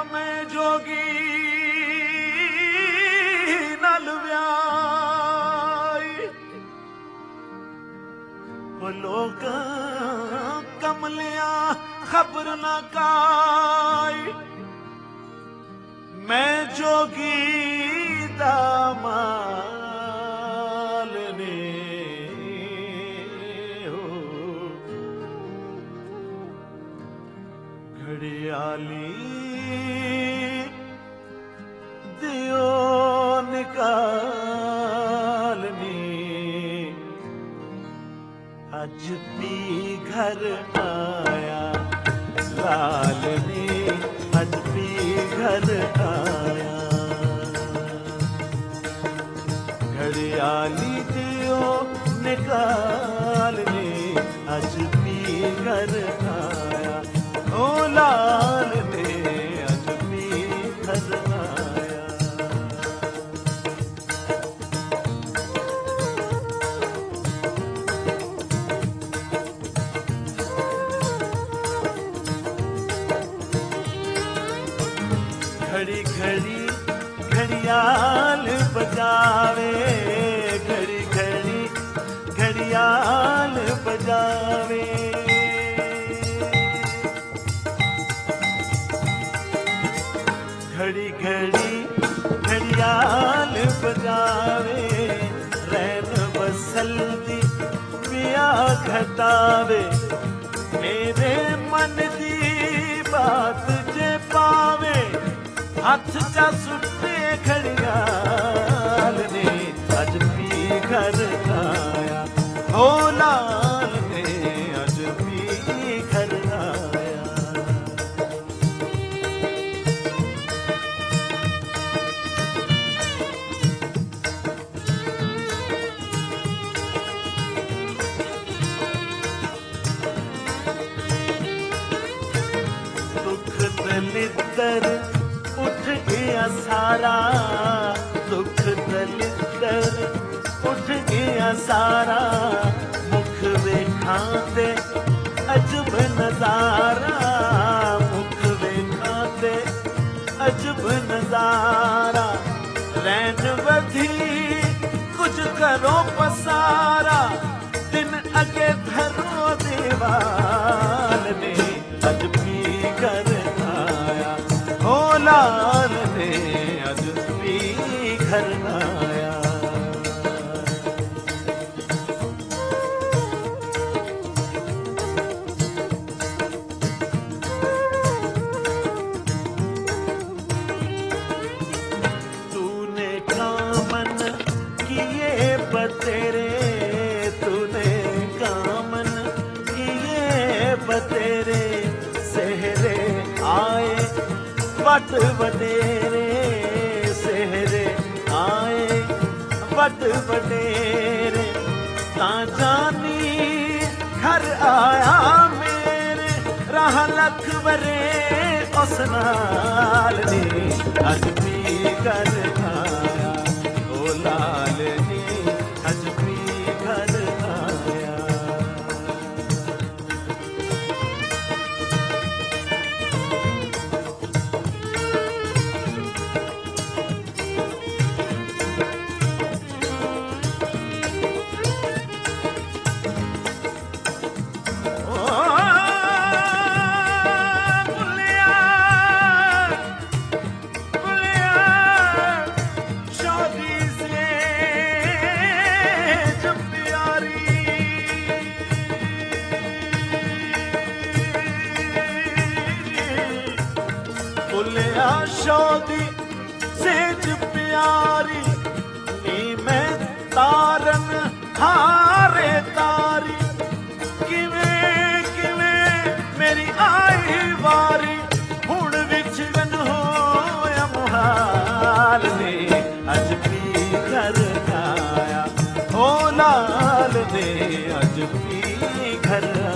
मैं जोगी नल व्याई वो लोग कमलिया खबर न काई मैं जोगी दामाल ने हो घड़ियाली दियो निकालनी अज भी घर आया लाल ने अज भी घर आया घड़ियाली दियो निकालनी अज भी घर आया ओ लाल ने अज भी घर आया घड़ी घड़ी घड़ियाल बजावे घड़ी घड़ी घड़ियाल बजावे घड़ी घड़ी घड़ियाल बजावे रैन बसल्दी पिया घटावे मेरे मन दी बात जे पावे हाथ चा सुटे घड़ियाल ने अज भी घर आया हो लाल ने अज भी घर आया दुख दलिदर उठ गया सारा दुख दलिदर उठ गया सारा मुख वेखां दे अजब नजारा मुख वेखां दे अजब नजारा रैन वधी कुछ करो पसारा दिन अगे धरो दीवाल ने अज भी घर आया हो लाल ने अज भी घर आया तूने कामन किए बतेरे तूने कामन किए बतेरे सेहरे आए वट वडेरे सेहरे आए वट वडेरे ता जानी घर आया मेरे राह लख वरे उस नाल ने अज भी घर आया ओ लाल ने अज भी घर आया शोदी सेज प्यारी नी मैं तारन हारे तारी किवें किवें मेरी आई वारी हुण विछड़न होया मुहाल ने अज भी घर आया हो लाल ने अज भी घर